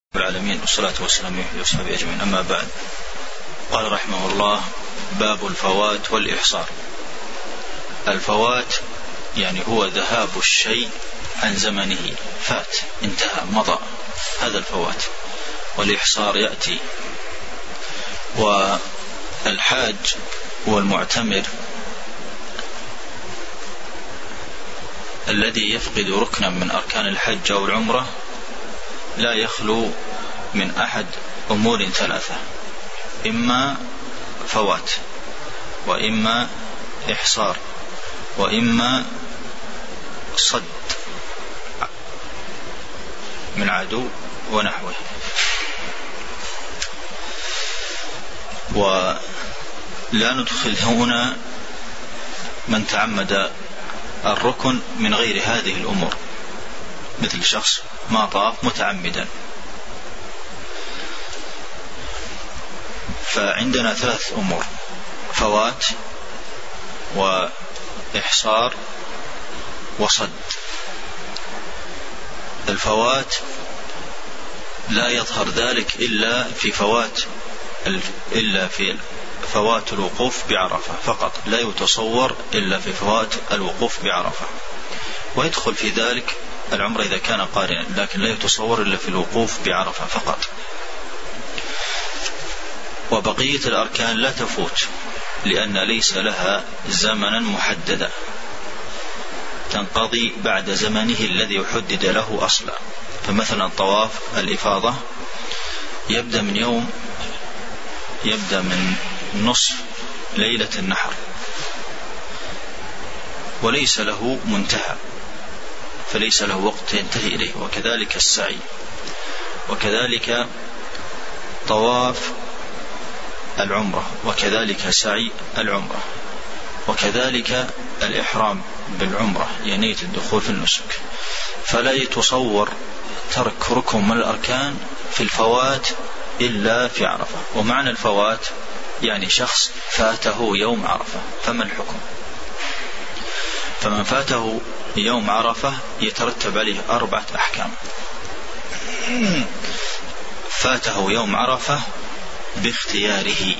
العالمين والصلاة والسلام على أصحابه أجمعين. أما بعد، قال رحمه الله: باب الفوات والإحصار. الفوات يعني هو ذهاب الشيء عن زمنه، فات، انتهى، مضى، هذا الفوات. والإحصار يأتي. والحاج والمعتمر الذي يفقد ركنا من أركان الحج أو العمرة لا يخلو من أحد أمور ثلاثة: إما فوات، وإما إحصار، وإما صد من عدو ونحوه. ولا ندخل هنا من تعمد الركن من غير هذه الأمور، مثل شخص ما طاف متعمدا. فعندنا ثلاث أمور: فوات، وإحصار، وصد. الفوات لا يظهر ذلك إلا في فوات الوقوف بعرفة فقط، لا يتصور إلا في فوات الوقوف بعرفة. ويدخل في ذلك العمرة إذا كان قارنا، لكن لا يتصور إلا في الوقوف بعرفة فقط. وبقية الأركان لا تفوت، لأن ليس لها زمنا محددا، تنقضي بعد زمنه الذي حدد له أصلا. فمثلا طواف الإفاضة يبدأ من نصف ليلة النحر، وليس له منتهى، فليس له وقت ينتهي إليه. وكذلك السعي، وكذلك طواف العمرة، وكذلك سعي العمرة، وكذلك الإحرام بالعمرة، يعني الدخول في النسك. فلا يتصور ترك ركن من الأركان في الفوات إلا في عرفة. ومعنى الفوات يعني شخص فاته يوم عرفة، فما الحكم؟ فمن فاته يوم عرفة يترتب عليه 4 أحكام. فاته يوم عرفة باختياره،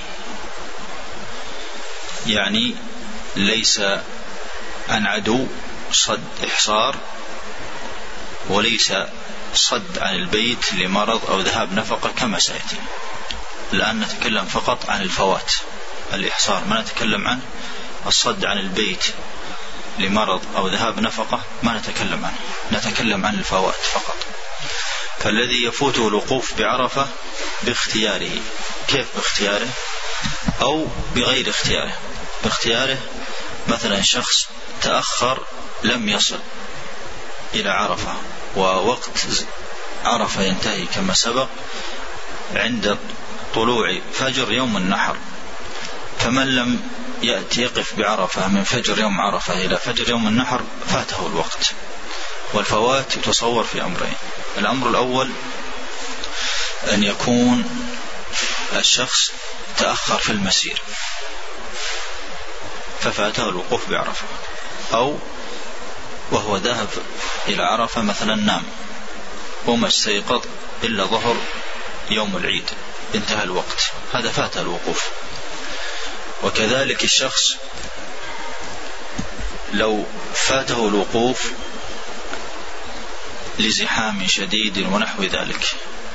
يعني ليس عن عدو صد إحصار، وليس صد عن البيت لمرض أو ذهاب نفقة كما سيأتي. الآن نتكلم فقط عن الفوات، الإحصار ما نتكلم عنه. الصد عن البيت لمرض أو ذهاب نفقة ما نتكلم عنه، نتكلم عن الفوات فقط. فالذي يفوته الوقوف بعرفة باختياره. كيف باختياره؟ أو بغير اختياره. باختياره مثلا شخص تأخر لم يصل إلى عرفة، ووقت عرفة ينتهي كما سبق عند طلوع فجر يوم النحر، فمن لم يأتي يقف بعرفة من فجر يوم عرفة إلى فجر يوم النحر فاته الوقت. والفوات يتصور في أمرين: الأمر الأول أن يكون الشخص تأخر في المسير ففاته الوقوف بعرفة، أو وهو ذهب إلى عرفة مثلا نام وما استيقظ إلا ظهر يوم العيد، انتهى الوقت، هذا فاته الوقوف. وكذلك الشخص لو فاته الوقوف لزحام شديد ونحو ذلك،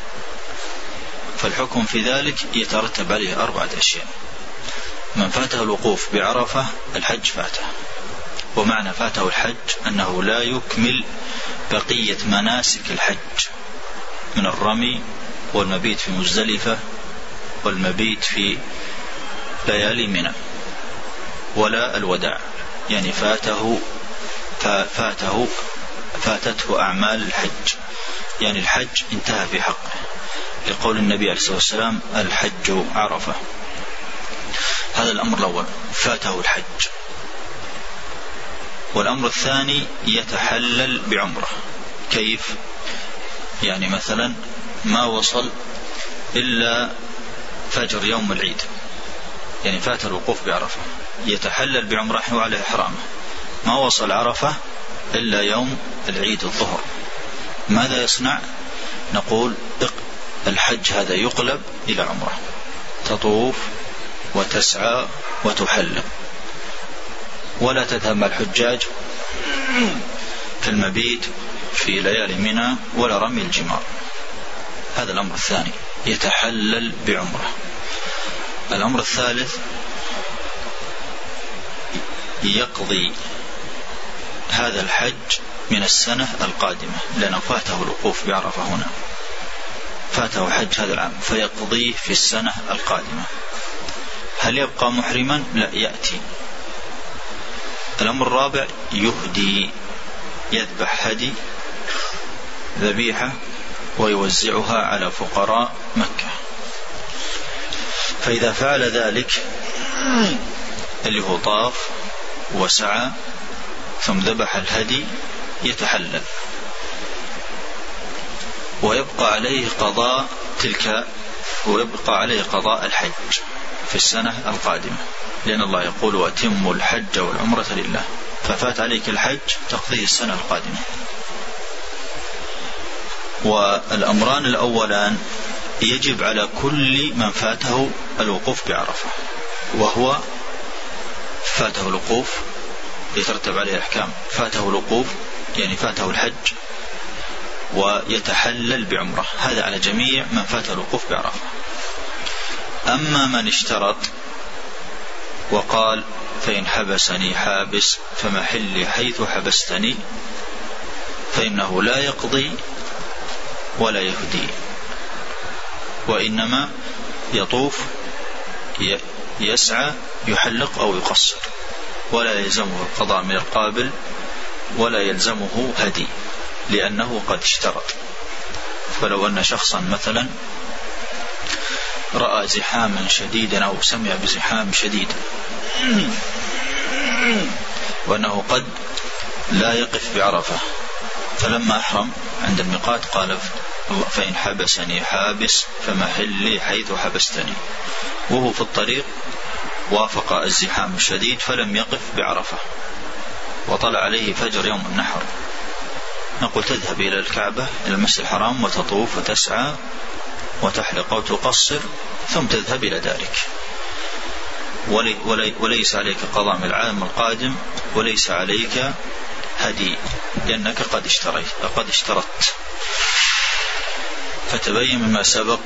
فالحكم في ذلك يترتب عليه 4 أشياء. من فاته الوقوف بعرفة الحج فاته. ومعنى فاته الحج أنه لا يكمل بقية مناسك الحج من الرمي والمبيت في مزدلفة والمبيت في ليالي منى ولا الوداع، يعني فاتته أعمال الحج، يعني الحج انتهى في حقه، لقول النبي عليه الصلاة والسلام: الحج عرفة. هذا الأمر الأول، فاته الحج. والأمر الثاني يتحلل بعمرة. كيف؟ يعني مثلا ما وصل إلا فجر يوم العيد، يعني فات الوقوف بعرفة، يتحلل بعمرة وعليه إحرامه. ما وصل عرفة إلا يوم العيد الظهر، ماذا يصنع؟ نقول الحج هذا يقلب إلى عمرة، تطوف وتسعى وتحلل، ولا تذهب مع الحجاج كالمبيت في ليالي منى ولا رمي الجمار. هذا الأمر الثاني، يتحلل بعمرة. الأمر الثالث، يقضي هذا الحج من السنة القادمة، لأنه فاته الوقوف بعرفة هنا، فاته حج هذا العام فيقضيه في السنة القادمة. هل يبقى محرما؟ لا، يأتي. الأمر الرابع، يهدي، يذبح هدي، ذبيحة، ويوزعها على فقراء مكة. فإذا فعل ذلك اللي هو طاف وسعى ثم ذبح الهدي يتحلل، ويبقى عليه قضاء الحج في السنة القادمة، لأن الله يقول وأتموا الحج والعمرة لله. ففات عليك الحج تقضيه السنة القادمة. والأمران الأولان يجب على كل من فاته الوقوف بعرفة، وهو فاته الوقوف يترتب عليه الأحكام، فاته الوقوف يعني فاته الحج ويتحلل بعمرة، هذا على جميع من فاته الوقوف بعرفة. أما من اشترط وقال فإن حبسني حابس فمحلي حيث حبستني، فإنه لا يقضي ولا يهدي، وإنما يطوف يسعى يحلق أو يقصر، ولا يلزمه القضاء من القابل ولا يلزمه هدي، لأنه قد اشترط. فلو أن شخصا مثلا رأى زحاما شديدا أو سمع بزحام شديد وأنه قد لا يقف بعرفة، فلما أحرم عند الميقات قال فإن حبسني حابس فمحلي حيث حبستني، وهو في الطريق وافق الزحام الشديد فلم يقف بعرفة وطلع عليه فجر يوم النحر، نقول تذهب إلى الكعبة إلى المسجد الحرام وتطوف وتسعى وتحلق وتقصر ثم تذهب إلى دارك، وليس عليك قضاء من العام القادم وليس عليك هدي، لأنك قد اشترطت. فتبين مما سبق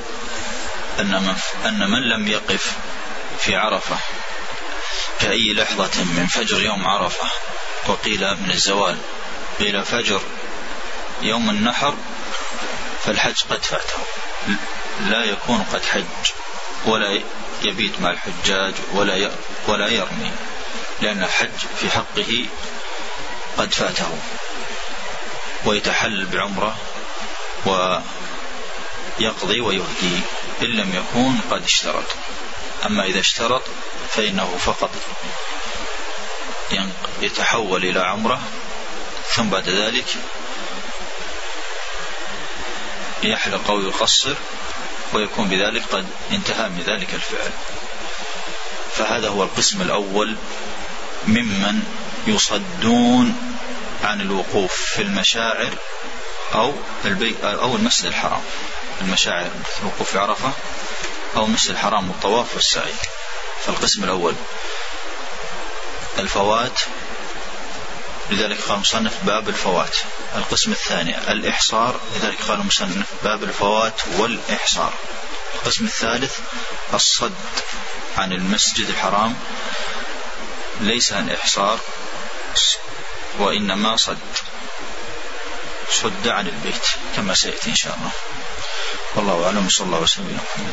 أن من لم يقف في عرفة كأي لحظة من فجر يوم عرفة، وقيل من الزوال إلى فجر يوم النحر، فالحج قد فاته، لا يكون قد حج ولا يبيت مع الحجاج ولا يرمي، لأن الحج في حقه قد فاته، ويتحلل بعمرة ويقضي ويهدي إن لم يكون قد اشترط. أما إذا اشترط فإنه فقط يتحول إلى عمرة، ثم بعد ذلك يحلق أو يقصر، ويكون بذلك قد انتهى من ذلك الفعل. فهذا هو القسم الأول ممن يصدون عن الوقوف في المشاعر أو المسجد الحرام، المشاعر الوقوف في عرفة أو المسجد الحرام والطواف والسعي. فالقسم الأول الفوات، لذلك قال المصنف باب الفوات. القسم الثاني الإحصار، لذلك قال المصنف باب الفوات والإحصار. القسم الثالث الصد عن المسجد الحرام، ليس عن إحصار وإنما صد عن البيت كما سيأتي إن شاء الله. والله أعلم، صلى الله وسلم على محمد.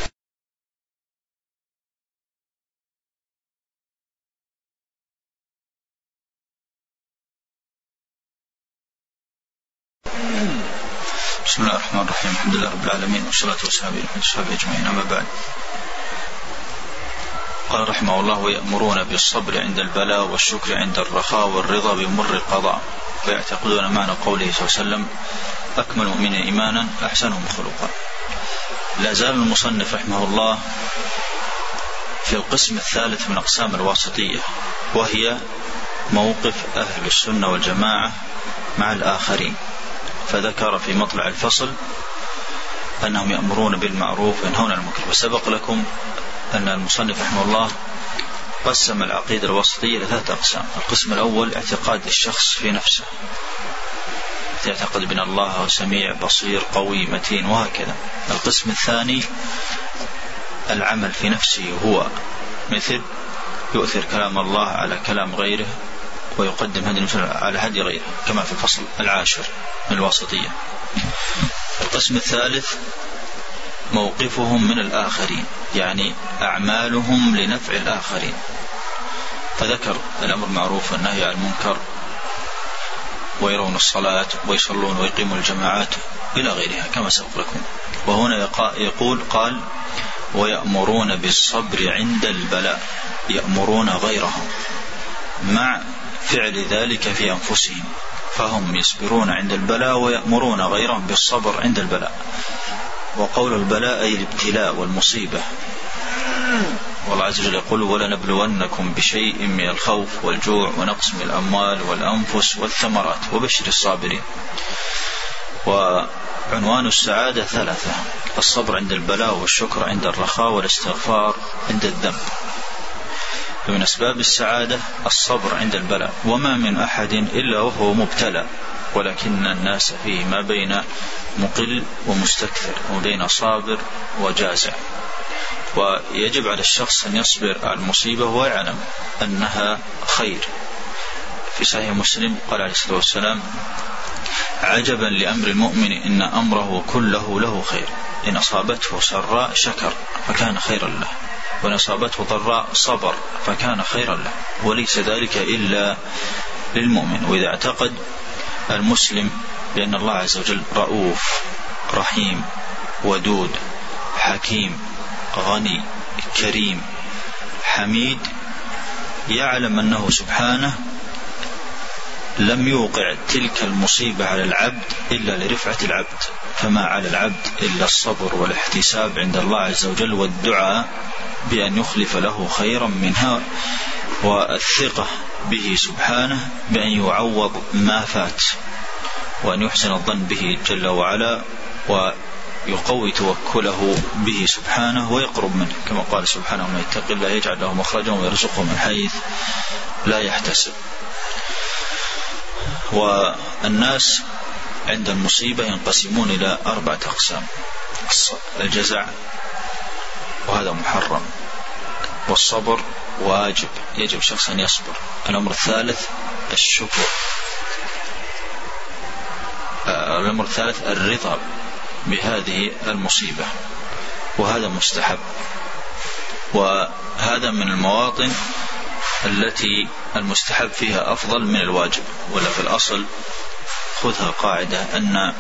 بسم الله الرحمن الرحيم، الحمد لله رب العالمين، والصلاة والسلام على أصحابه أجمعين، أما بعد. قال رحمه الله: ويأمرون بالصبر عند البلاء والشكر عند الرخاء والرضا بمر القضاء، ويعتقدون معنى قوله صلى الله عليه وسلم: أكمل المؤمنين إيمانا أحسنهم خلقا. لا زال المصنف رحمه الله في القسم الثالث من أقسام الواسطية، وهي موقف أهل السنة والجماعة مع الآخرين. فذكر في مطلع الفصل أنهم يأمرون بالمعروف وينهون عن المنكر. وسبق لكم أن المصنف رحمه الله قسم العقيدة الوسطية إلى 3 أقسام. القسم الأول اعتقاد الشخص في نفسه، يعتقد بأن الله سميع بصير قوي متين وهكذا. القسم الثاني العمل في نفسه، هو مثل يؤثر كلام الله على كلام غيره ويقدم هدي على هدي غيره، كما في الفصل 10 من الواسطية. القسم الثالث موقفهم من الآخرين، يعني أعمالهم لنفع الآخرين، فذكر الأمر بالمعروف والنهي عن المنكر، ويرون الصلاة ويصلون ويقيمون الجماعات إلى غيرها كما سبق لكم. وهنا قال ويأمرون بالصبر عند البلاء، يأمرون غيرهم مع فعل ذلك في أنفسهم، فهم يصبرون عند البلاء ويأمرون غيرهم بالصبر عند البلاء. وقول البلاء أي الابتلاء والمصيبة، والله عز وجل يقول ولنبلونكم بشيء من الخوف والجوع ونقص من الأموال والأنفس والثمرات وبشر الصابرين. وعنوان السعادة 3: الصبر عند البلاء، والشكر عند الرخاء، والاستغفار عند الذنب. فمن أسباب السعادة الصبر عند البلاء، وما من أحد إلا وهو مبتلى، ولكن الناس فيه ما بين مقل ومستكثر، وبين صابر وجازع. ويجب على الشخص أن يصبر على المصيبة ويعلم أنها خير. في صحيح مسلم قال عليه الصلاة والسلام عجبا لأمر المؤمن إن أمره كله له خير، إن أصابته سراء شكر فكان خيرا له، وإن أصابته ضراء صبر فكان خيرا له، وليس ذلك إلا للمؤمن. وإذا اعتقد المسلم بأن الله عز وجل رؤوف رحيم ودود حكيم غني كريم حميد، يعلم أنه سبحانه لم يوقع تلك المصيبة على العبد إلا لرفعة العبد، فما على العبد إلا الصبر والاحتساب عند الله عز وجل، والدعاء بأن يخلف له خيرا منها، والثقة به سبحانه بأن يعوض ما فات، وأن يحسن الظن به جل وعلا، ويقوي توكله به سبحانه ويقرب منه، كما قال سبحانه من يتق الله يجعل له مخرجا ويرزقه من حيث لا يحتسب. والناس عند المصيبة ينقسمون إلى 4 أقسام: الجزع وهذا محرم، والصبر واجب يجب شخص أن يصبر. الأمر الثالث الشكر. الأمر الثالث الرضا بهذه المصيبة، وهذا مستحب. وهذا من المواطن التي المستحب فيها أفضل من الواجب، ولا في الأصل خذها قاعدة أن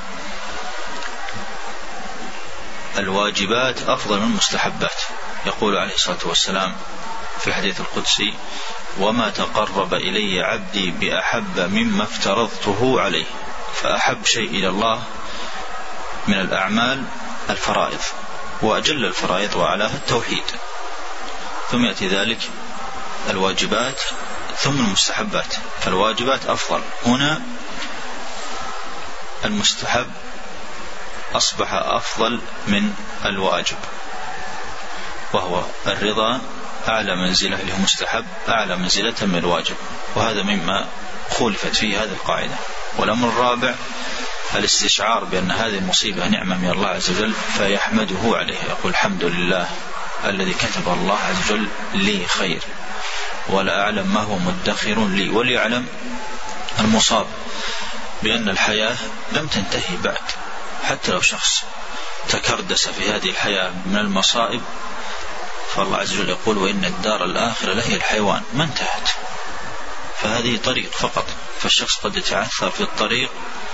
الواجبات أفضل من المستحبات. يقول عليه الصلاة والسلام في الحديث القدسي وما تقرب إلي عبدي بأحب مما افترضته عليه، فأحب شيء إلى الله من الأعمال الفرائض، وأجل الفرائض وأعلاها التوحيد، ثم يأتي ذلك الواجبات ثم المستحبات، فالواجبات أفضل. هنا المستحب أصبح أفضل من الواجب، وهو الرضا أعلى منزلة له مستحب أعلى منزلة من الواجب، وهذا مما خولفت فيه هذه القاعدة. والأمر الرابع الاستشعار بأن هذه المصيبة نعمة من الله عز وجل فيحمده عليه، يقول الحمد لله الذي كتب الله عز وجل لي خير ولا أعلم ما هو مدخر لي. وليعلم المصاب بأن الحياة لم تنتهي بعد، حتى لو شخص تكردس في هذه الحياة من المصائب، فالله عز وجل يقول وإن الدار الآخرة لهي الحيوان، ما انتهت، فهذه طريق فقط. فالشخص قد يتعثر في الطريق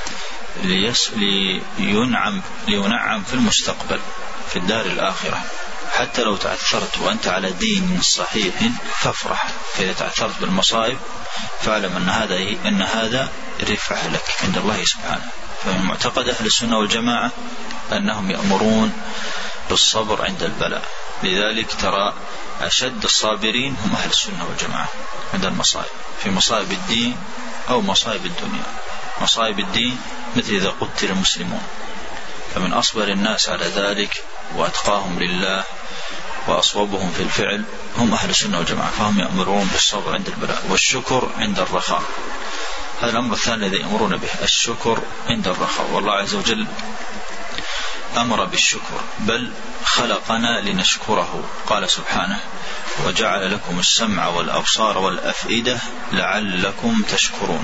لينعم في المستقبل في الدار الآخرة. حتى لو تعثرت وأنت على دين صحيح فافرح، فإذا تعثرت بالمصائب فاعلم أن هذا رفعة لك عند الله سبحانه. فمن معتقد أهل السنة والجماعة أنهم يأمرون بالصبر عند البلاء، لذلك ترى أشد الصابرين هم أهل السنة والجماعة عند المصائب، في مصائب الدين أو مصائب الدنيا. مصائب الدين مثل إذا قتل المسلمون، فمن أصبر الناس على ذلك وأتقاهم لله وأصوبهم في الفعل هم أهل السنة والجماعة، فهم يأمرون بالصبر عند البلاء والشكر عند الرخاء. هذا الأمر الثاني الذي يأمرون به، الشكر عند الرخاء. والله عز وجل أمر بالشكر، بل خلقنا لنشكره. قال سبحانه: وجعل لكم السمع والأبصار والأفئدة لعلكم تشكرون.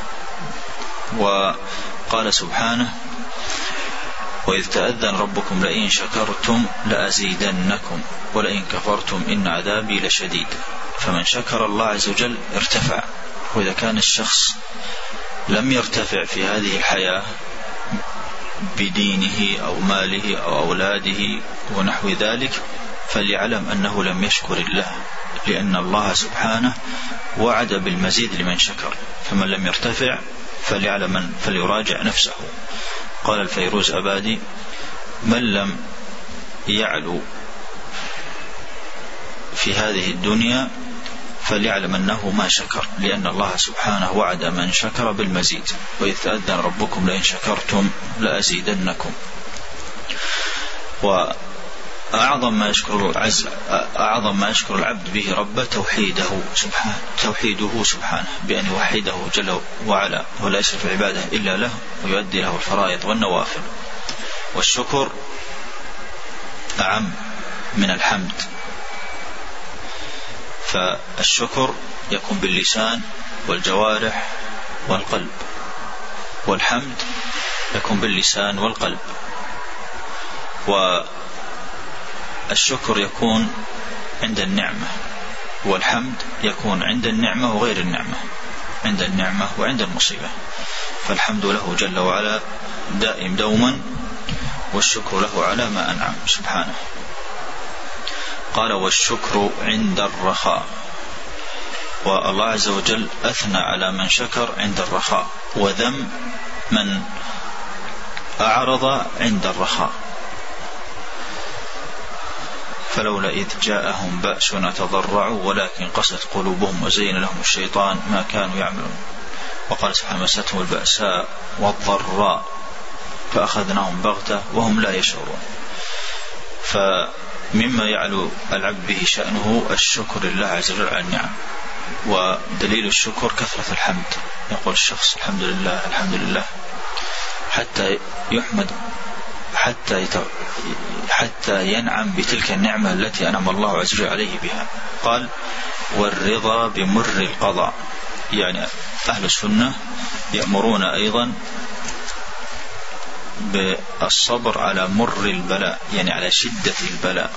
وقال سبحانه: وإذ تأذن ربكم لئن شكرتم لأزيدنكم ولئن كفرتم إن عذابي لشديد. فمن شكر الله عز وجل ارتفع. وإذا كان الشخص لم يرتفع في هذه الحياة بدينه أو ماله أو أولاده ونحو ذلك، فليعلم أنه لم يشكر الله، لأن الله سبحانه وعد بالمزيد لمن شكر. فمن لم يرتفع فليراجع نفسه. قال الفيروز أبادي: من لم يعلو في هذه الدنيا فليعلم أنه ما شكر، لأن الله سبحانه وعد من شكر بالمزيد. وإذ تأذن ربكم لئن شكرتم لأزيدنكم. وأعظم ما يشكر العبد به ربه توحيده سبحانه، بأن يوحده جل وعلا ولا يصرف العبادة إلا له، ويؤدي له الفرائض والنوافل. والشكر أعم من الحمد، فالشكر يكون باللسان والجوارح والقلب، والحمد يكون باللسان والقلب. والشكر يكون عند النعمة، والحمد يكون عند النعمة وغير النعمة، عند النعمة وعند المصيبة. فالحمد له جل وعلا دائم دوما، والشكر له على ما أنعم سبحانه. قال: والشكر عند الرخاء. والله عز وجل أثنى على من شكر عند الرخاء، وذم من أعرض عند الرخاء. فلولا إذ جاءهم بأسنا تضرعوا ولكن قست قلوبهم وزين لهم الشيطان ما كانوا يعملون. وقال سبحانه: مستهم البأساء والضراء فأخذناهم بغتة وهم لا يشعرون. فمما يعلو العبد به شأنه الشكر لله عز وجل على النعم. ودليل الشكر كثرة الحمد. يقول الشخص: الحمد لله الحمد لله، حتى يحمد، حتى ينعم بتلك النعمة التي أنعم الله عز وجل عليه بها. قال: والرضا بمر القضاء. يعني أهل السنة يأمرون أيضا بالصبر على مر البلاء، يعني على شدة البلاء.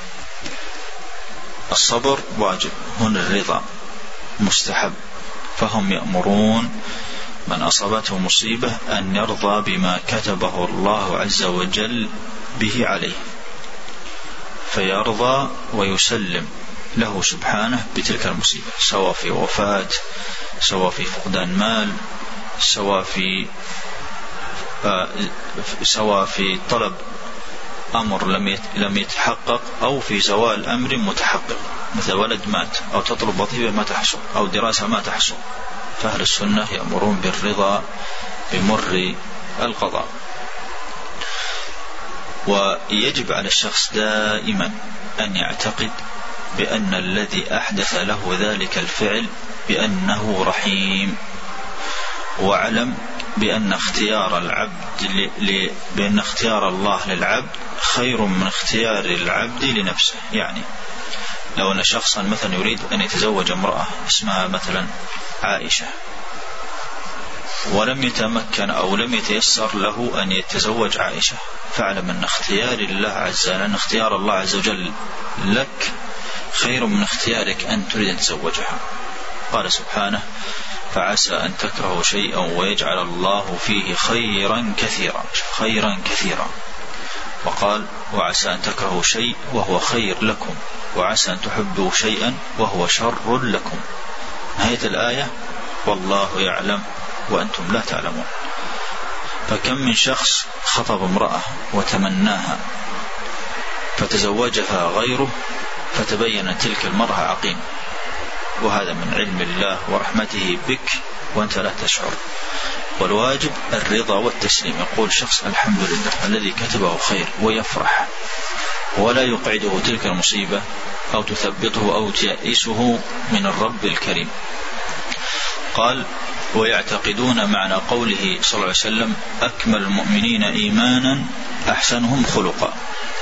الصبر واجب، هنا الرضا مستحب. فهم يأمرون من أصابته مصيبة أن يرضى بما كتبه الله عز وجل به عليه، فيرضى ويسلم له سبحانه بتلك المصيبة، سواء في وفاة، سواء في فقدان مال، سواء في طلب أمر لم يتحقق، أو في زوال أمر متحقق، مثل ولد مات، أو تطلب وظيفة ما تحصل، أو دراسة ما تحصل. فأهل السنة يأمرون بالرضا بمر القضاء. ويجب على الشخص دائما أن يعتقد بأن الذي أحدث له ذلك الفعل بأنه رحيم، واعلم بأن بأن اختيار الله للعبد خير من اختيار العبد لنفسه. يعني لو أن شخصا مثلا يريد أن يتزوج امرأة اسمها مثلا عائشة، ولم يتمكن أو لم يتيسر له أن يتزوج عائشة، فاعلم أن اختيار الله عز وجل لك خير من اختيارك أن تريد أن تتزوجها. قال سبحانه: فعسى أن تكرهوا شيئا ويجعل الله فيه خيرا كثيرا. وقال: وعسى أن تكرهوا شيء وهو خير لكم، وعسى أن تحبوا شيئا وهو شر لكم. نهاية الآية: والله يعلم وأنتم لا تعلمون. فكم من شخص خطب امرأة وتمناها فتزوجها غيره فتبين تلك المرأة عقيم، وهذا من علم الله ورحمته بك وأنت لا تشعر. والواجب الرضا والتسليم. يقول شخص الحمد لله الذي كتبه خير ويفرح، ولا يقعده تلك المصيبة أو تثبطه أو تيئسه من الرب الكريم. قال ويعتقدون معنى قوله صلى الله عليه وسلم أكمل المؤمنين إيمانا أحسنهم خلقا.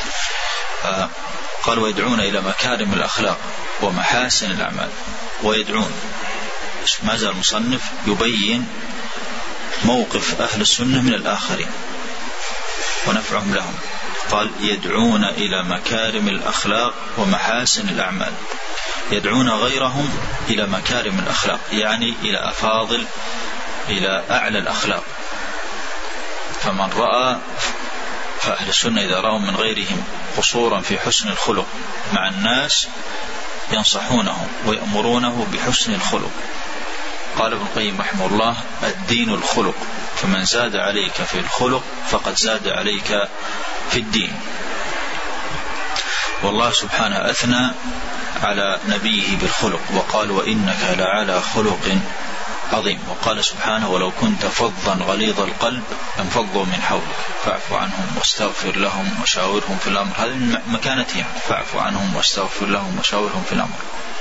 قال ويدعون إلى مكارم الأخلاق ومحاسن الأعمال. ويدعون، ما زال المصنف يبين موقف أهل السنة من الآخرين ونفعهم لهم. قال يدعون إلى مكارم الأخلاق ومحاسن الأعمال. يدعون غيرهم إلى مكارم الأخلاق، يعني إلى أفاضل، إلى أعلى الأخلاق. فمن رأى، فأهل السنة إذا رأوا من غيرهم قصورا في حسن الخلق مع الناس ينصحونه ويأمرونه بحسن الخلق. قال ابن القيم رحمه الله الدين الخلق، فمن زاد عليك في الخلق فقد زاد عليك في الدين. والله سبحانه أثنى على نبيه بالخلق وقال وإنك لعلى خلق عظيم. وقال سبحانه ولو كنت فظا غليظ القلب انفضوا من حولك فاعف عنهم واستغفر لهم وشاورهم في الأمر. هذه مكانتهم، فاعف عنهم واستغفر لهم وشاورهم في الأمر.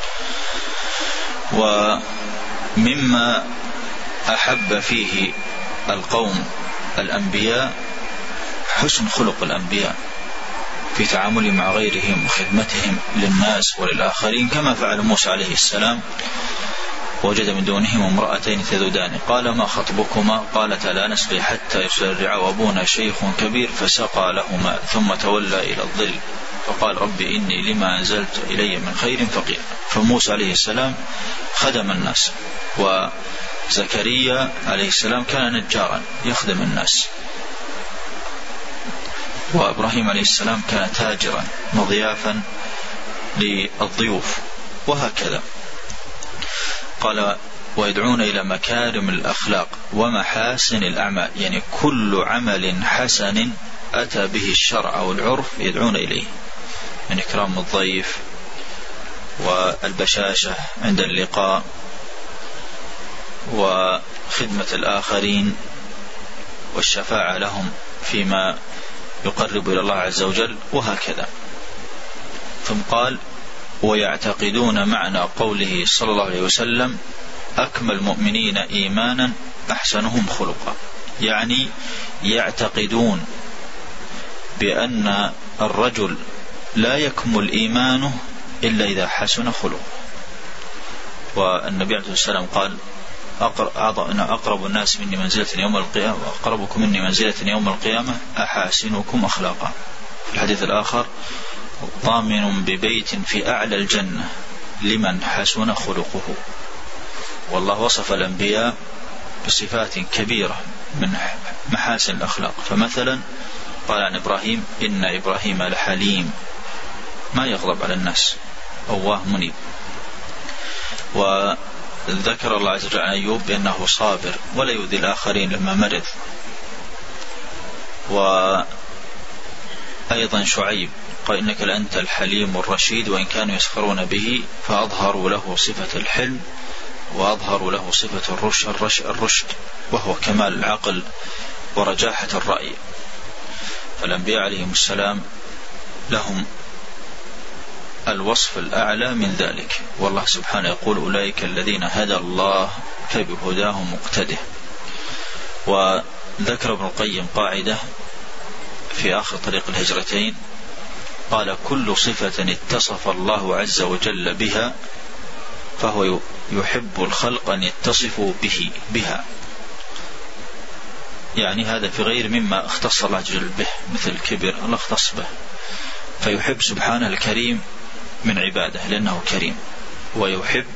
ومما أحب فيه القوم الأنبياء حسن خلق الأنبياء في تعامله مع غيرهم وخدمتهم للناس وللآخرين، كما فعل موسى عليه السلام وجد من دونهم امرأتين تذودان قال ما خطبكما قالتا لا نسقي حتى يسرع وابونا شيخ كبير فسقى لهما ثم تولى إلى الظل فقال رب إني لما أنزلت إلي من خير فقير. فموسى عليه السلام خدم الناس، وزكريا عليه السلام كان نجارا يخدم الناس، وإبراهيم عليه السلام كان تاجرا مضيافا للضيوف، وهكذا. قال ويدعون إلى مكارم الأخلاق ومحاسن الأعمال، يعني كل عمل حسن أتى به الشرع والعرف يدعون إليه، من إكرام الضيف والبشاشة عند اللقاء وخدمة الآخرين والشفاعة لهم فيما يقرب إلى الله عز وجل، وهكذا. ثم قال ويعتقدون معنى قوله صلى الله عليه وسلم أكمل المؤمنين إيمانا أحسنهم خلقا، يعني يعتقدون بأن الرجل لا يكمل إيمانه إلا إذا حسن خلقه. والنبي عليه السلام قال أقرب الناس مني منزلة يوم القيامة وأقربكم مني منزلة يوم القيامة أحاسنكم أخلاقا. في الحديث الآخر ضامن ببيت في أعلى الجنة لمن حسن خلقه. والله وصف الأنبياء بصفات كبيرة من محاسن الأخلاق. فمثلا قال عن إبراهيم إن إبراهيم لحليم ما يغضب على الناس أواه منيب. وذكر الله عز وجل عن أيوب بأنه صابر ولا يؤذي الآخرين لما مرض. وأيضا شعيب قال إنك لأنت الحليم الرشيد وإن كانوا يسخرون به فأظهروا له صفة الحلم وأظهروا له صفة الرشد وهو كمال العقل ورجاحة الرأي. فالأنبياء عليهم السلام لهم الوصف الأعلى من ذلك. والله سبحانه يقول أولئك الذين هدى الله فبهداه مقتده. وذكر ابن القيم قاعدة في آخر طريق الهجرتين قال كل صفة اتصف الله عز وجل بها فهو يحب الخلق أن يتصفوا بها، يعني هذا في غير مما اختص الله عز وجل به، مثل الكبر الله اختص به. فيحب سبحانه الكريم من عباده لأنه كريم، ويحب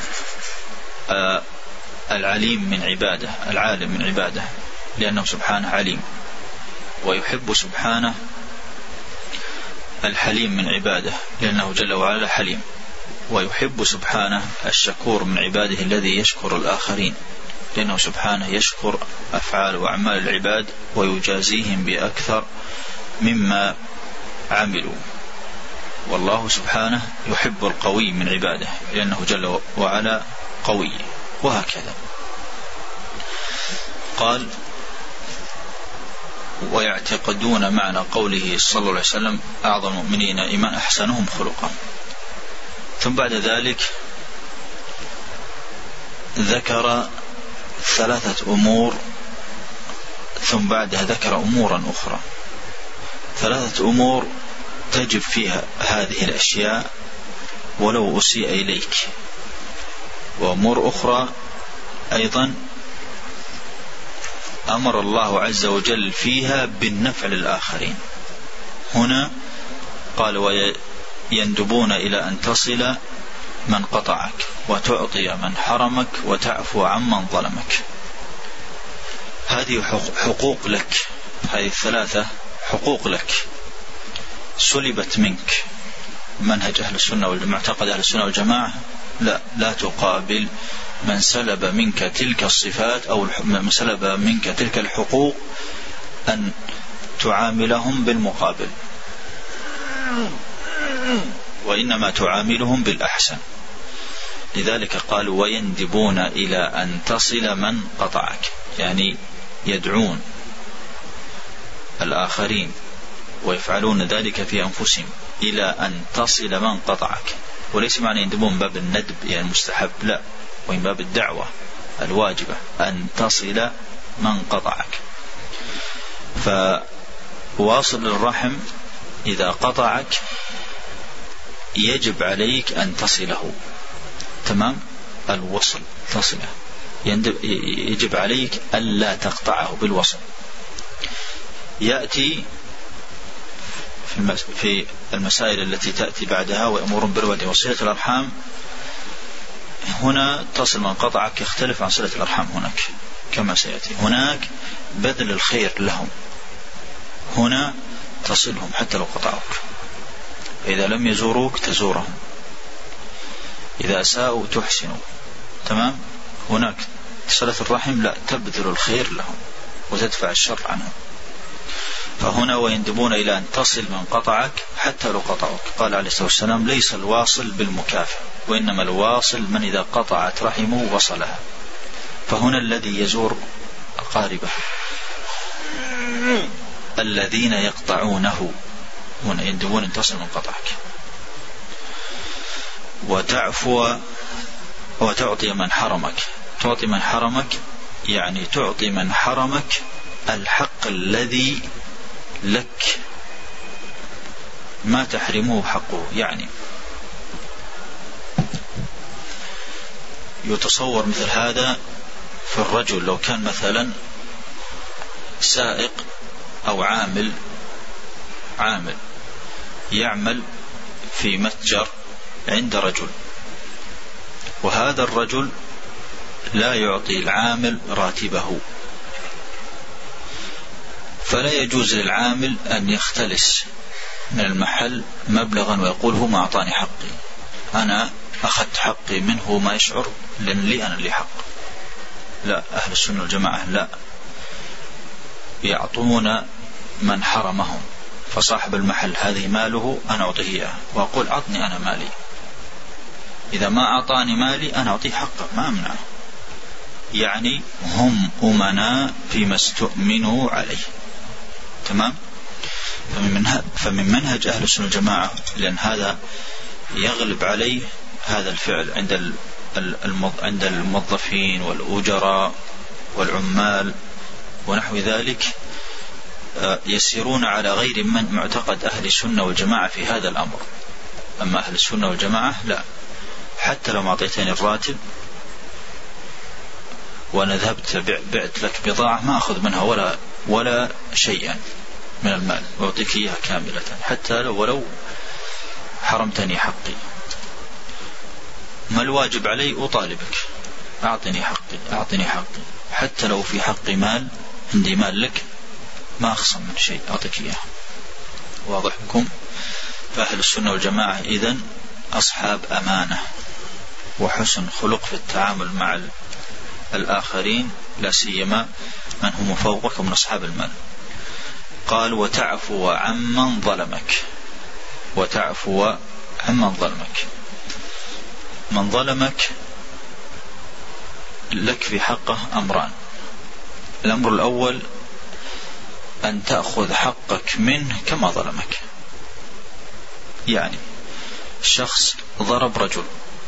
العليم من عباده، العالم من عباده لأنه سبحانه عليم، ويحب سبحانه الحليم من عباده لأنه جل وعلا حليم، ويحب سبحانه الشكور من عباده الذي يشكر الآخرين لأنه سبحانه يشكر أفعال وأعمال العباد ويجازيهم بأكثر مما عملوا. والله سبحانه يحب القوي من عباده لأنه جل وعلا قوي، وهكذا. قال ويعتقدون معنى قوله صلى الله عليه وسلم أعظم المؤمنين إيمان أحسنهم خلقا. ثم بعد ذلك ذكر 3 أمور، ثم بعدها ذكر أمورا أخرى. 3 أمور تجب فيها هذه الأشياء ولو أسيء إليك، وأمور أخرى أيضا أمر الله عز وجل فيها بالنفع للآخرين. هنا قال ويندبون إلى أن تصل من قطعك وتعطي من حرمك وتعفو عمن ظلمك. هذه حقوق لك، هذه 3 حقوق لك سلبت منك. منهج أهل السنة والمعتقد أهل السنة والجماعة لا تقابل من سلب منك تلك الصفات أو من سلب منك تلك الحقوق أن تعاملهم بالمقابل، وإنما تعاملهم بالأحسن. لذلك قالوا ويندبون إلى أن تصل من قطعك، يعني يدعون الآخرين ويفعلون ذلك في أنفسهم إلى أن تصل من قطعك. وليس معنى يندبون باب الندب يعني المستحب، لا، وإن باب الدعوة الواجبة أن تصل من قطعك. فواصل الرحم إذا قطعك يجب عليك أن تصله، تمام، الوصل تصله، يجب عليك ألا تقطعه بالوصل. يأتي في المسائل التي تأتي بعدها وأمور بالوالدين وصلة الأرحام. هنا تصل من قطعك يختلف عن صلة الأرحام هناك كما سيأتي. هناك بذل الخير لهم، هنا تصلهم حتى لو قطعوك. إذا لم يزوروك تزورهم، إذا أساءوا تحسنوا، تمام. هناك صلة الرحم لا، تبذل الخير لهم وتدفع الشر عنهم. فهنا ويندبون إلى أن تصل من قطعك حتى لو قطعوك. قال عليه الصلاة والسلام ليس الواصل بالمكافئ، وإنما الواصل من إذا قطعت رحمه وصلها. فهنا الذي يزور أقاربه الذين يقطعونه، هنا يندبون أن تصل من قطعك. وتعفو وتعطي من حرمك. تعطي من حرمك يعني تعطي من حرمك الحق الذي لك، ما تحرمه حقه. يعني يتصور مثل هذا في الرجل لو كان مثلا سائق أو عامل يعمل في متجر عند رجل، وهذا الرجل لا يعطي العامل راتبه، فلا يجوز للعامل أن يختلس من المحل مبلغا ويقول هو ما أعطاني حقي، أنا أخذت حقي منه ما يشعر لأن لي أنا لي حق. لا، أهل السنة والجماعة لا، يعطون من حرمهم. فصاحب المحل هذه ماله أنا أعطيه إياه وأقول أعطني أنا مالي، إذا ما أعطاني مالي أنا أعطيه حقه ما أمنعه. يعني هم أمناء فيما استؤمنوا عليه، تمام. فمن منهج أهل السنة والجماعة، لأن هذا يغلب عليه هذا الفعل عند الموظفين والأجراء والعمال ونحو ذلك، يسيرون على غير من معتقد أهل السنة والجماعة في هذا الأمر. أما أهل السنة والجماعة لا، حتى لو ما أعطيتني الراتب وأنا ذهبت بعت لك بضاعة ما أخذ منها ولا شيئا من المال، وأعطيك إياها كاملة حتى ولو حرمتني حقي. ما الواجب علي؟ أطالبك أعطني حقي حتى لو في حقي مال، عندي مال لك ما أخصم من شيء أعطيك إياه. واضح لكم؟ فأهل السنة والجماعة إذن أصحاب أمانة وحسن خلق في التعامل مع الآخرين، لا سيما من هم فوقك من أصحاب المال. قال وتعفو عمن ظلمك. وتعفو عمن ظلمك، من ظلمك لك في حقه أمران. الأمر الأول أن تأخذ حقك منه كما ظلمك. يعني الشخص ضرب رجل،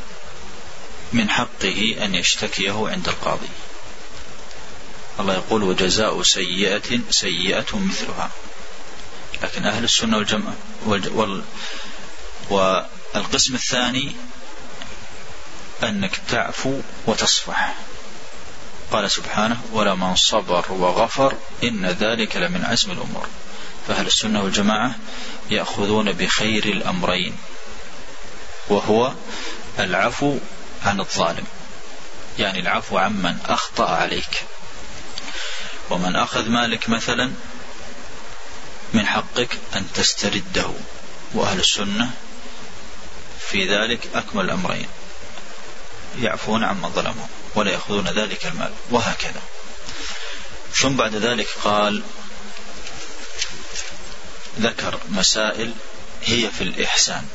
من حقه أن يشتكيه عند القاضي. الله يقول وجزاء سيئة سيئة مثلها. لكن أهل السنة والجماعة والقسم الثاني أنك تعفو وتصفح. قال سبحانه ولمن صبر وغفر إن ذلك لمن عزم الأمور. فأهل السنة والجماعة يأخذون بخير الأمرين، وهو العفو عن الظالم، يعني العفو عمن أخطأ عليك. ومن أخذ مالك مثلا من حقك أن تسترده، وأهل السنة في ذلك أكمل الأمرين، يعفون عمن ظلمهم ولا يأخذون ذلك المال، وهكذا. ثم بعد ذلك قال ذكر مسائل هي في الإحسان،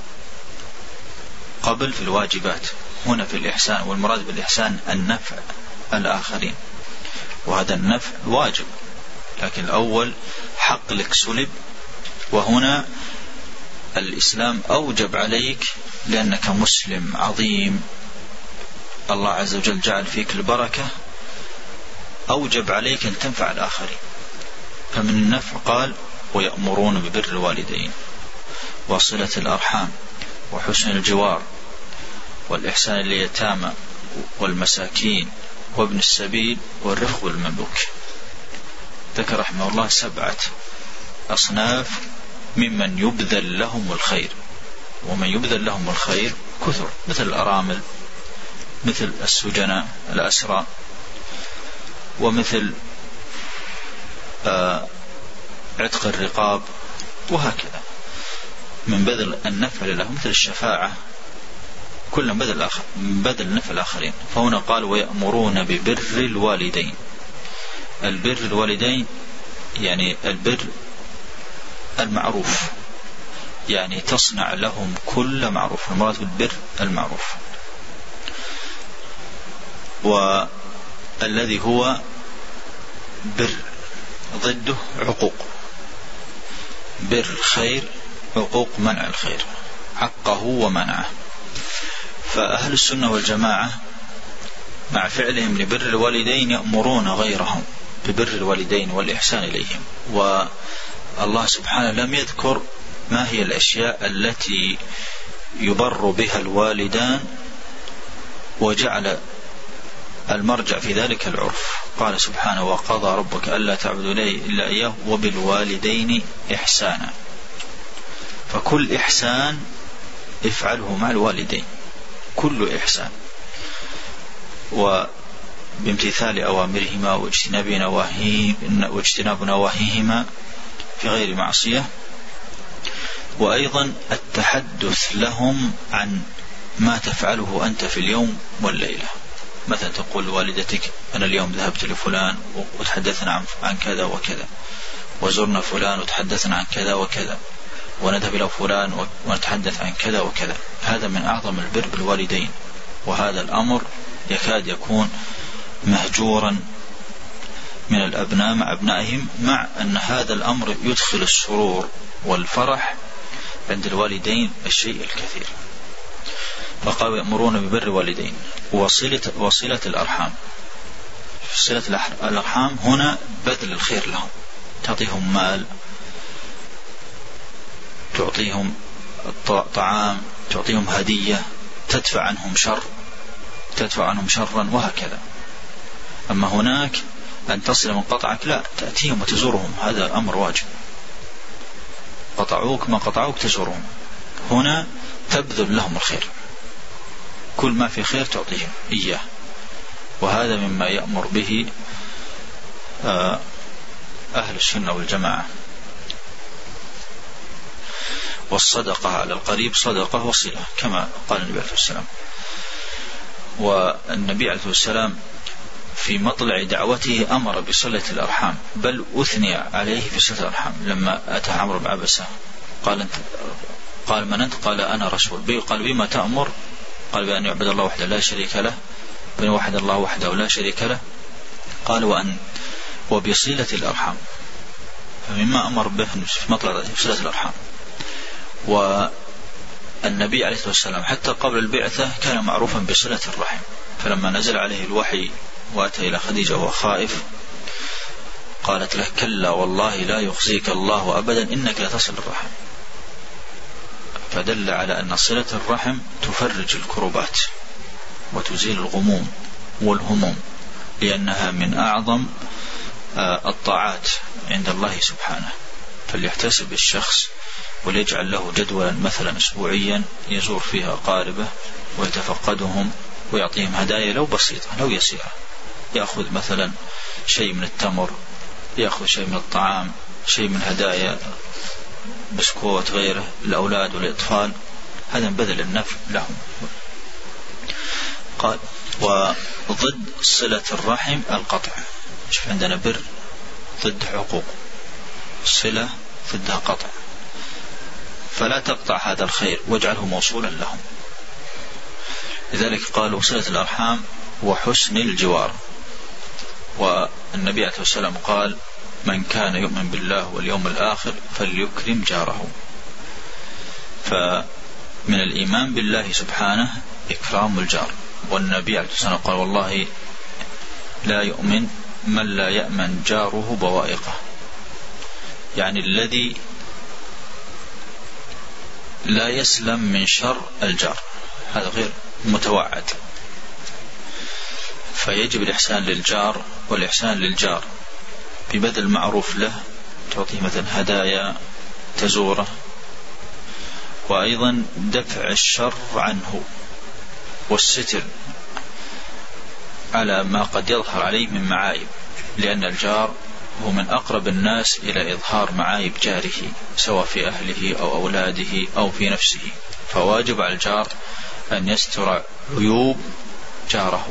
قبل في الواجبات، هنا في الإحسان. والمراد بالإحسان النفع الآخرين، وهذا النفع واجب، لكن الأول حق لك سلب، وهنا الإسلام أوجب عليك لأنك مسلم عظيم، الله عز وجل جعل فيك البركة، أوجب عليك أن تنفع الآخرين. فمن النفع قال ويأمرون ببر الوالدين وصلة الأرحام وحسن الجوار والإحسان لليتامى والمساكين وابن السبيل والرفق بالمملوك. ذكر رحمه الله 7 أصناف ممن يبذل لهم الخير، ومن يبذل لهم الخير كثر، مثل الأرامل، مثل السجناء الأسرى، ومثل عتق الرقاب، وهكذا من بذل النفع لله، مثل الشفاعة، كل بذل نفع الآخرين. فهنا قال ويأمرون ببر الوالدين. البر الوالدين يعني البر المعروف، يعني تصنع لهم كل معروف، المراد بالبر المعروف، والذي هو بر ضده عقوق. بر الخير، عقوق منع الخير، حقه ومنعه. فأهل السنة والجماعة مع فعلهم لبر الوالدين يأمرون غيرهم ببر الوالدين والإحسان إليهم. والله سبحانه لم يذكر ما هي الأشياء التي يبر بها الوالدان، وجعل المرجع في ذلك العرف. قال سبحانه وقضى ربك ألا تعبدوا إلا إياه وبالوالدين إحسانا. فكل إحسان افعله مع الوالدين، كل إحسان، وبامتثال أوامرهما واجتناب نواهيهما في غير معصية. وأيضا التحدث لهم عن ما تفعله أنت في اليوم والليلة. مثلا تقول لوالدتك أنا اليوم ذهبت لفلان وتحدثنا عن كذا وكذا، وزرنا فلان وتحدثنا عن كذا وكذا، ونذهب إلى فلان ونتحدث عن كذا وكذا. هذا من أعظم البر بالوالدين، وهذا الأمر يكاد يكون مهجورا من الأبناء مع أبنائهم، مع أن هذا الأمر يدخل السرور والفرح عند الوالدين الشيء الكثير. فقالوا يأمرون ببر الوالدين وصلة الأرحام. صلة الأرحام هنا بذل الخير لهم، تعطيهم مال، تعطيهم طعام، تعطيهم هدية، تدفع عنهم شرا، وهكذا. أما هناك أن تصل من قطعك لا، تأتيهم وتزورهم، هذا أمر واجب. قطعوك ما قطعوك تزورهم. هنا تبذل لهم الخير، كل ما في خير تعطيهم إياه، وهذا مما يأمر به أهل السنة والجماعة. والصدقة على القريب صدقة وصلة، كما قال النبي عليه السلام. والنبي عليه السلام في مطلع دعوته أمر بصلة الأرحام، بل أثني عليه في صلة الأرحام. لما أتى عمرو بن عبسة قال من أنت؟ قال أنا رسول. قال بما تأمر؟ قال بأن يعبد الله وحده لا شريك له، بأن يوحد الله وحده لا شريك له، قال وبصلة الأرحام، فمما أمر به في مطلع صلة الأرحام. والنبي عليه الصلاة والسلام حتى قبل البعثة كان معروفا بصلة الرحم، فلما نزل عليه الوحي وأتى إلى خديجة وهو خائف قالت له كلا والله لا يخزيك الله أبدا إنك لتصل الرحم، فدل على أن صلة الرحم تفرج الكربات وتزيل الغموم والهموم، لأنها من أعظم الطاعات عند الله سبحانه. فليحتسب الشخص وليجعل له جدولا مثلا أسبوعيا يزور فيها أقاربه ويتفقدهم ويعطيهم هدايا لو بسيطة لو يسيرة، يأخذ مثلا شيء من التمر، يأخذ شيء من الطعام، شيء من هدايا بسكوت غيره للأولاد والأطفال، هذا بذل النفع لهم. قال وضد صلة الرحم القطع. شوف عندنا بر ضد حقوق، صلة ضدها قطع، فلا تقطع هذا الخير واجعله موصولا لهم. لذلك قالوا صلة الأرحام وحسن الجوار. والنبي عليه الصلاة والسلام قال من كان يؤمن بالله واليوم الآخر فليكرم جاره. فمن الإيمان بالله سبحانه إكرام الجار. والنبي عليه الصلاة والسلام قال والله لا يؤمن من لا يأمن جاره بوائقه، يعني الذي لا يسلم من شر الجار، هذا غير متوعد. فيجب الإحسان للجار والإحسان للجار ببذل معروف له، تعطيه مثلا هدايا تزوره، وأيضا دفع الشر عنه والستر على ما قد يظهر عليه من معايب، لأن الجار هو من أقرب الناس إلى إظهار معايب جاره سواء في أهله أو أولاده أو في نفسه، فواجب على الجار أن يستر عيوب جاره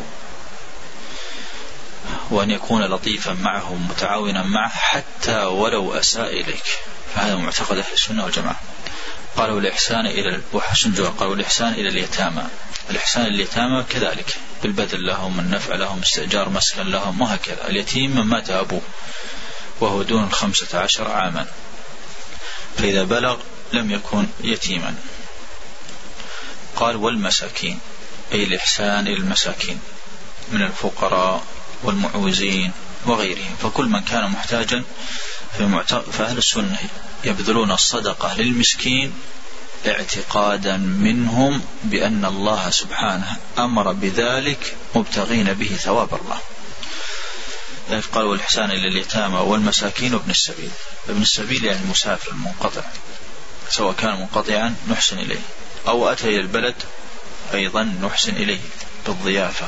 وأن يكون لطيفا معه متعاونا معه حتى ولو أساء إليك، فهذا معتقد أهل السنة والجماعة. قالوا الإحسان إلى وحسن الجوار، قالوا الإحسان إلى اليتامى. الإحسان اليتامى كذلك بالبذل لهم، النفع لهم، استئجار مسكن لهم، وهكذا. اليتيم من مات أبوه وهو دون 15 عاما، فإذا بلغ لم يكن يتيما. قال والمساكين، أي الإحسان إلى المساكين من الفقراء والمعوزين وغيرهم. فكل من كان محتاجا فأهل السنة يبذلون الصدقة للمسكين اعتقادا منهم بأن الله سبحانه أمر بذلك مبتغين به ثواب الله. ذلك قالوا والإحسان إلى اليتامى والمساكين وابن السبيل. ابن السبيل يعني المسافر المنقطع، سواء كان منقطعا نحسن إليه أو أتى إلى البلد أيضا نحسن إليه بالضيافة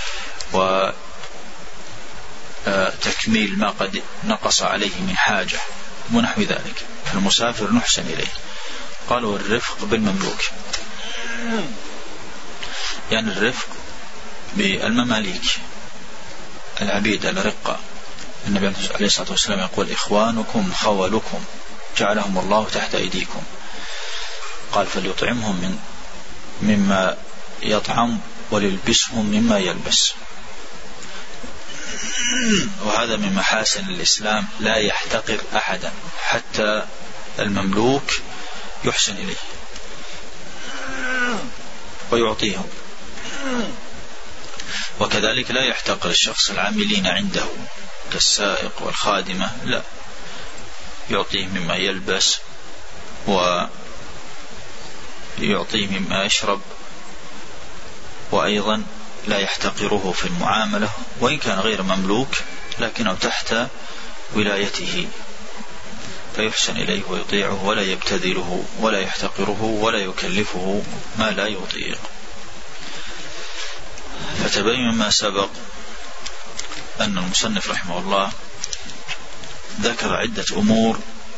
وتكميل ما قد نقص عليه من حاجة ونحو ذلك، فالمسافر نحسن إليه. قالوا الرفق بالمملوك، يعني الرفق بالمماليك العبيد الرقة. النبي عليه الصلاة والسلام يقول إخوانكم خولكم جعلهم الله تحت أيديكم. قال فليطعمهم مما يطعم وليلبسهم مما يلبس. وهذا من محاسن الإسلام، لا يحتقر أحدا حتى المملوك يحسن إليه ويعطيهم، وكذلك لا يحتقر الشخص العاملين عنده كالسائق والخادمة، لا، يعطيه مما يلبس ويعطيه مما يشرب، وأيضا لا يحتقره في المعاملة وإن كان غير مملوك لكنه تحت ولايته، فيحسن إليه ويطيعه ولا يبتذله ولا يحتقره ولا يكلفه ما لا يطيق. فتبين مما سبق أن المصنف رحمه الله ذكر عدة أمور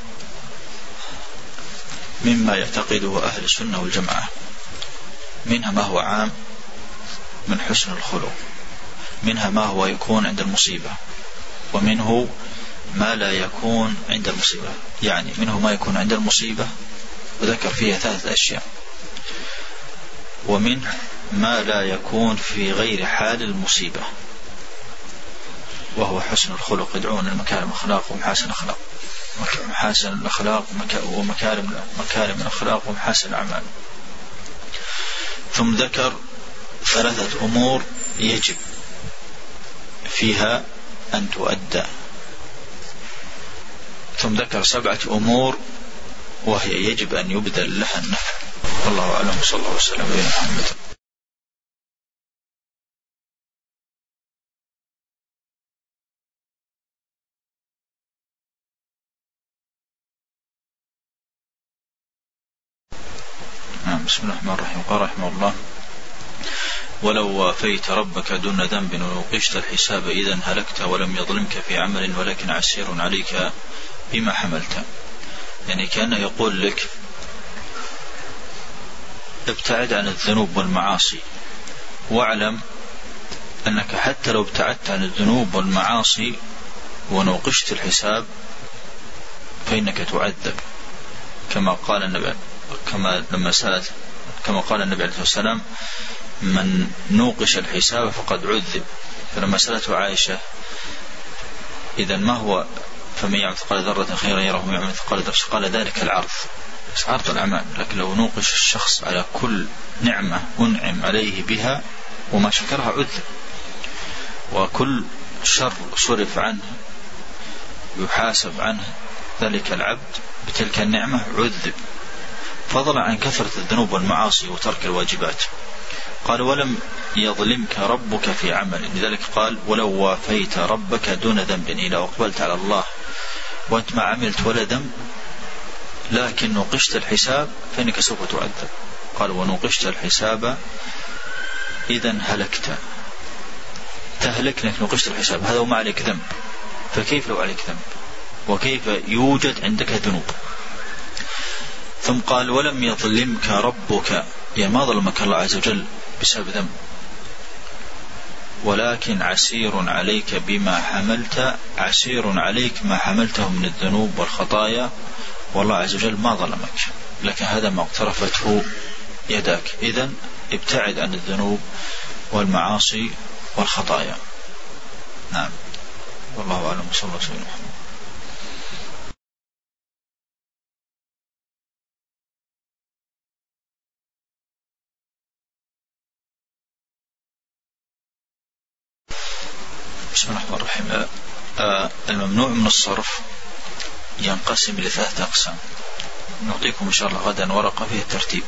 مما يعتقده أهل السنة والجماعة، منها ما هو عام من حسن الخلق، منها ما هو يكون عند المصيبة، ومنه ما لا يكون عند المصيبة. يعني منه ما يكون عند المصيبة وذكر فيها 3 أشياء، ومنه ما لا يكون في غير حال المصيبة. وهو حسن الخلق. يدعون المكارم الأخلاق ومحاسن الأخلاق، محاسن الأخلاق ومكارم الأخلاق ومحاسن الأعمال. ثم ذكر 3 أمور يجب فيها أن تؤدى، ثم ذكر 7 أمور وهي يجب أن يبذل لها النفع. والله أعلم، صلى الله عليه وسلم على محمد. بسم الله الرحمن الرحيم. قال رحمه الله: ولو وافيت ربك دون ذنب ونوقشت الحساب إذن هلكت ولم يظلمك في عمل ولكن عسير عليك بما حملت. يعني كأنه يقول لك ابتعد عن الذنوب والمعاصي، واعلم أنك حتى لو ابتعدت عن الذنوب والمعاصي ونوقشت الحساب فإنك تعذب، كما قال النبي عليه السلام: من نوقش الحساب فقد عذب. فلما سألته عائشة: إذن ما هو فمن يعمل مثقال ذرة خيرا يره ومن يعمل مثقال ذرة، قال: ذلك العرض، عرض الأعمال. لكن لو نوقش الشخص على كل نعمة أنعم عليه بها وما شكرها عذب، وكل شر صرف عنه يحاسب عنه ذلك العبد بتلك النعمة عذب، فضلا عن كثرة الذنوب والمعاصي وترك الواجبات. قال: ولم يظلمك ربك في عمل، لذلك قال: ولو وافيت ربك دون ذنب، إذا أقبلت على الله وأنت ما عملت ولا ذنب لكن نوقشت الحساب فإنك سوف تعذب. قال: ونوقشت الحساب إذن هلكت. تهلك لك نوقشت الحساب، هذا وما عليك ذنب، فكيف لو عليك ذنب؟ وكيف يوجد عندك ذنوب؟ ثم قال: ولم يظلمك ربك، يعني ما ظلمك الله عز وجل بسبب ذنب، ولكن عسير عليك بما حملت، عسير عليك ما حملته من الذنوب والخطايا، والله عز وجل ما ظلمك، لكن هذا ما اقترفته يداك. إذن ابتعد عن الذنوب والمعاصي والخطايا. نعم، والله أعلم. صلى الله عليه وسلم. بسم الله الرحمن الرحيم. الممنوع من الصرف ينقسم إلى 3 أقسام. نعطيكم إن شاء الله غدا ورقة فيها الترتيب.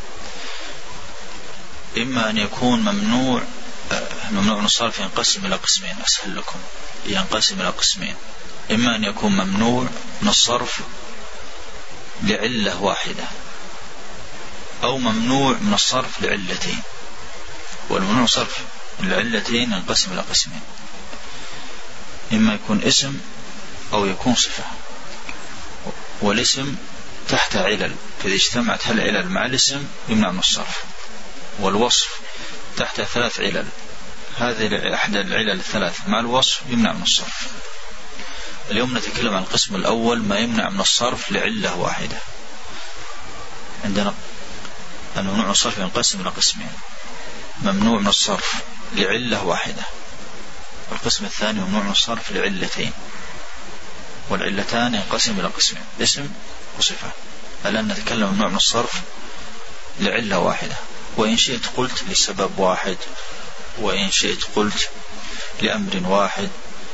إما أن يكون ممنوع من الصرف ينقسم إلى قسمين، أسهل لكم، ينقسم إلى قسمين. إما أن يكون ممنوع من الصرف لعلة واحدة، أو ممنوع من الصرف لعلتين. والممنوع من الصرف لعلتين ينقسم إلى قسمين، إما يكون اسم أو يكون صفة. والاسم تحت علل، فإذا اجتمعت هالعلل مع الاسم يمنع من الصرف. والوصف تحت 3 علل، هذه أحد العلل 3 مع الوصف يمنع من الصرف. اليوم نتكلم عن القسم الأول، ما يمنع من الصرف لعلة واحدة. عندنا الممنوع من الصرف ينقسم إلى قسمين: ممنوع من الصرف لعلة واحدة، والقسم الثاني ممنوع من الصرف لعلتين، والعلتان ينقسم إلى قسمين: اسم وصفة. الآن نتكلم ممنوع من الصرف لعلة واحدة، وإن شئت قلت لسبب واحد، وإن شئت قلت لأمر واحد،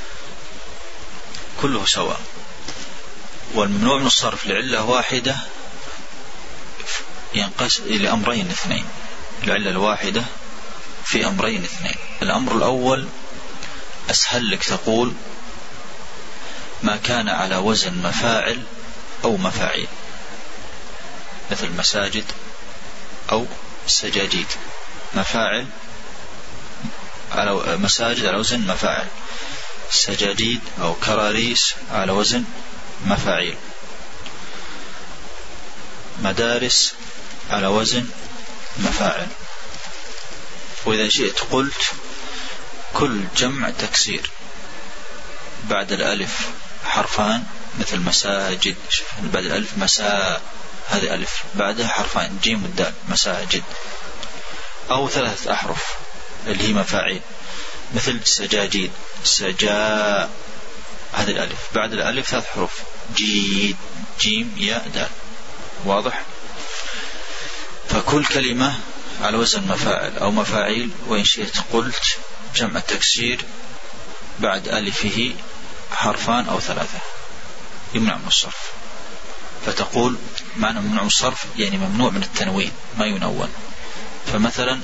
كله سواء. والممنوع من الصرف لعلة واحدة ينقسم إلى أمرين اثنين. العلة الواحدة في أمرين اثنين. الأمر الأول أسهل لك، تقول ما كان على وزن مفاعل أو مفاعيل، مثل مساجد أو سجاجيد. مفاعل على مساجد على وزن مفاعل، سجاجيد أو كراريس على وزن مفاعيل، مدارس على وزن مفاعل. وإذا شئت قلت كل جمع تكسير بعد الألف حرفان، مثل مساجد، بعد الألف مساء، هذه ألف بعدها حرفان جيم والدال، مساجد. أو 3 أحرف اللي هي مفاعيل، مثل سجاجيد، سجاء، هذا الألف، بعد الألف 3 حروف، جيد، جيم، ياء، دال. واضح؟ فكل كلمة على وزن مفاعل أو مفاعيل، وإن شئت قلت جمع التكسير بعد ألفه حرفان أو 3 يمنع من الصرف. فتقول معنى ممنوع من الصرف يعني ممنوع من التنوين، ما ينون. فمثلا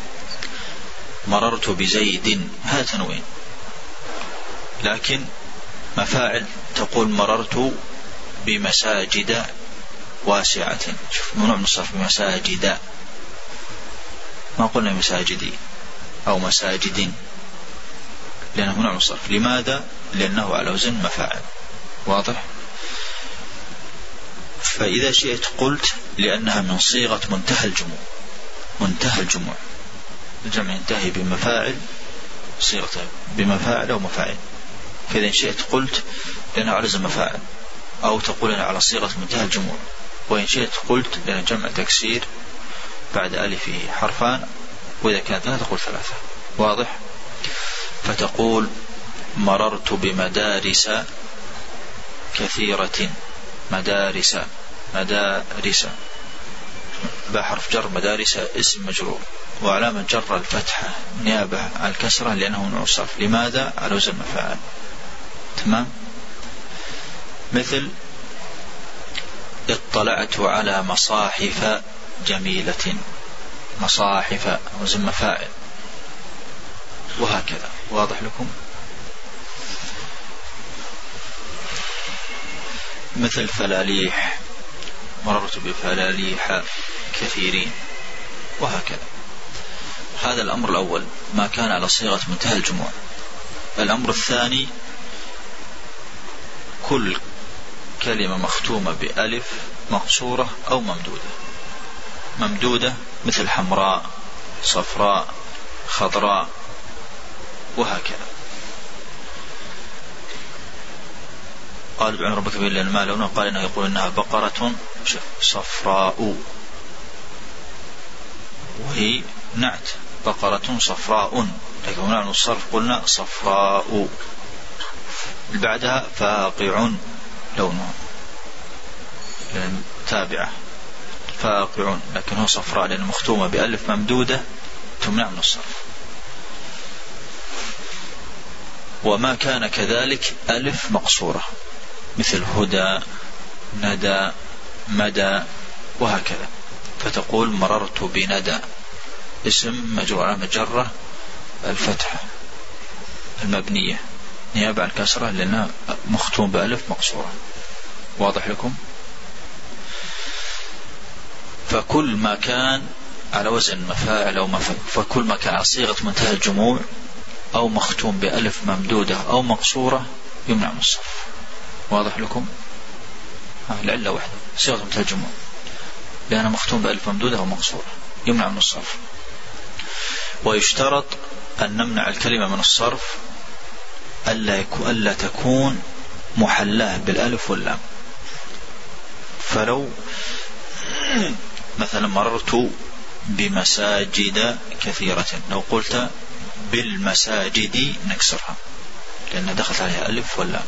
مررت بزيد، هذا تنوين. لكن مفاعل تقول مررت بمساجد واسعة، شوف ممنوع من الصرف، بمساجد، ما قلنا مساجدي أو مساجد، لأنه ممنوع من الصرف. لماذا؟ لأنه على وزن مفاعل. واضح؟ فإذا شئت قلت لأنها من صيغة منتهى الجموع، منتهى الجموع، الجمع ينتهي بمفاعل، صيغة بمفاعل أو مفاعل. فإذا شئت قلت لأنها على وزن مفاعل، أو تقول أنا على صيغة منتهى الجموع. وإن شئت قلت لأن جمع تكسير بعد ألفه حرفان، وإذا كانت 3 تقول 3. واضح؟ فتقول مررت بمدارس كثيرة، مدارس، مدارس، بحرف جر، مدارس اسم مجرور، وعلامة جر الفتحة نيابة عن الكسرة لأنه ممنوع من الصرف. لماذا؟ على وزن مفاعل. تمام؟ مثل اطلعت على مصاحف جميلة، مصاحف وزن مفاعل، وهكذا. واضح لكم؟ مثل فلاليح، مررت بفلاليح كثيرين، وهكذا. هذا الأمر الأول ما كان على صيغة منتهى الجموع. الأمر الثاني كل كلمة مختومة بألف مقصورة أو ممدودة. ممدودة مثل حمراء، صفراء، خضراء، وهكذا. قال بعن ربك بإلا ما لونه، قال إنه يقول إنها بقرة صفراء، وهي نعت بقرة صفراء، لكن هنا من الصرف قلنا صفراء. بعدها فاقع لونه، تابعة فاقع، لكن هو صفراء لأنه مختومة بألف ممدودة تمنع من الصرف. وما كان كذلك ألف مقصورة مثل هدى، ندى، مدى، وهكذا. فتقول مررت بندى، اسم مجرور علامة جره الفتحة المبنية نيابة عن الكسرة لأنها مختوم بألف مقصورة. واضح لكم؟ فكل ما كان على وزن مفاعل أو فكل ما كان على صيغة منتهى الجموع أو مختوم بألف ممدودة أو مقصورة يمنع من الصرف. واضح لكم؟ العلة واحدة، صيغة منتهى الجموع لأنها مختوم بألف ممدودة أو مقصورة يمنع من الصرف. ويشترط أن نمنع الكلمة من الصرف ألا تكون محلاه بالألف واللام. فلو مثلا مررت بمساجد كثيرة، لو قلت بالمساجد نكسرها لأن دخلت عليها ألف واللام.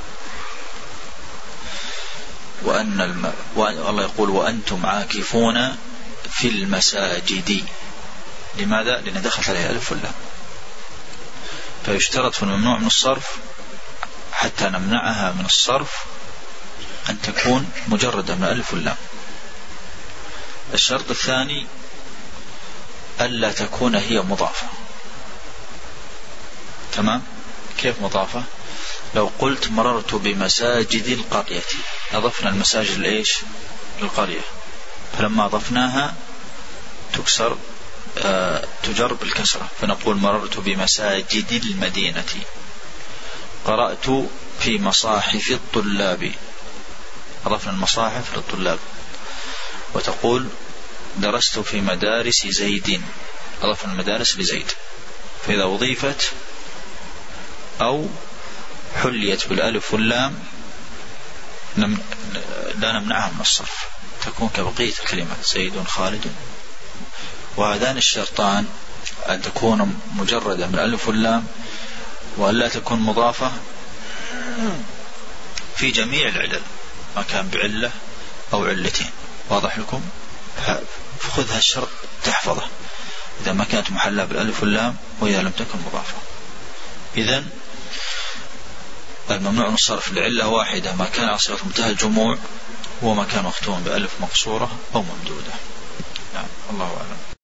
والله يقول وأنتم عاكفون في المساجد، لماذا؟ لأن دخلت عليها ألف واللام. فيشترط في الممنوع من الصرف حتى نمنعها من الصرف أن تكون مجردة من ألف واللام. الشرط الثاني ألا تكون هي مضافة. تمام؟ كيف مضافة؟ لو قلت مررت بمساجد القرية، أضفنا المساجد لإيش؟ للقرية، فلما أضفناها تجر بالكسرة، فنقول مررت بمساجد المدينة. قرأت في مصاحف الطلاب، أضفنا المصاحف للطلاب. وتقول درست في مدارس زيد، أضفنا المدارس لزيد. فإذا أضيفت أو حليت بالألف واللام لا نمنعها من الصرف، تكون كبقية الكلمات زيد خالد. وهذان الشرطان أن تكون مجردة من الألف واللام وأن لا تكون مضافة في جميع العلل، ما كان بعلة أو علتين. واضح لكم؟ فخذها الشرط تحفظه، إذا ما كانت محلة بالألف واللام وإذا لم تكن مضافة. إذن الممنوع من الصرف لعلة واحدة ما كان على صيغة منتهى الجموع وما كان مختوم بألف مقصورة أو ممدودة. نعم، الله أعلم.